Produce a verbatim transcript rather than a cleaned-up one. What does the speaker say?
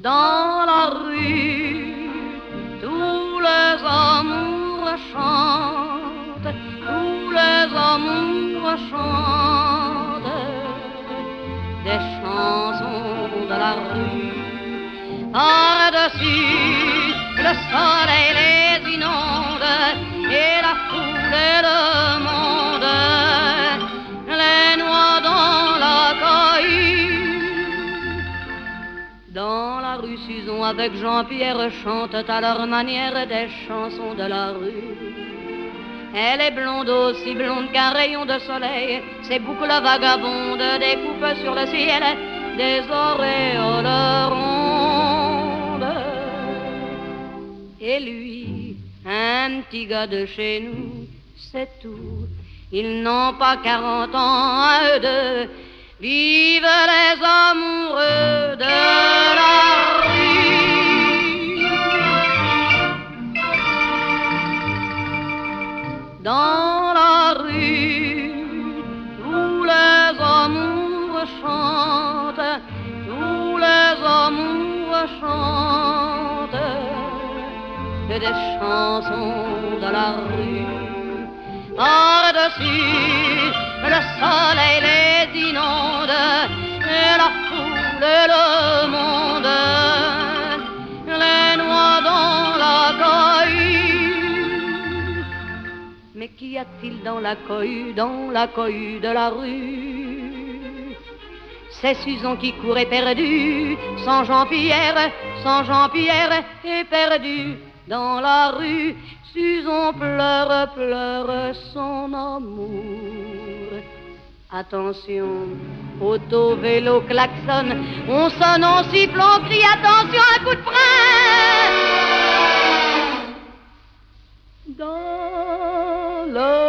Dans la rue, tous les amours chantent, tous les amours chantent des chansons de la rue. Par-dessus, le soleil les inonde et la foule et le monde les noie dans la cohue. Dans la rue, Susan avec Jean-Pierre chantent à leur manière des chansons de la rue. Elle est blonde, aussi blonde qu'un rayon de soleil. Ses boucles vagabondes découpent sur le ciel des auréoles rondes. Et lui, un petit gars de chez nous, c'est tout. Ils n'ont pas quarante ans à eux deux. Vive les amoureux de la rue. Dans la rue, tous les amours chantent, tous les amours chantent des chansons de la rue. Par-dessus, le soleil les inonde et la foule et le monde les noie dans la cohue. Mais qu'y a-t-il dans la cohue, dans la cohue de la rue? C'est Susan qui court éperdue, sans Jean-Pierre, sans Jean-Pierre éperdu. Dans la rue, Susan pleure, pleure son amour. Attention, auto, vélo, klaxon, on sonne, on siffle, on crie, attention, un coup de frein. Dans le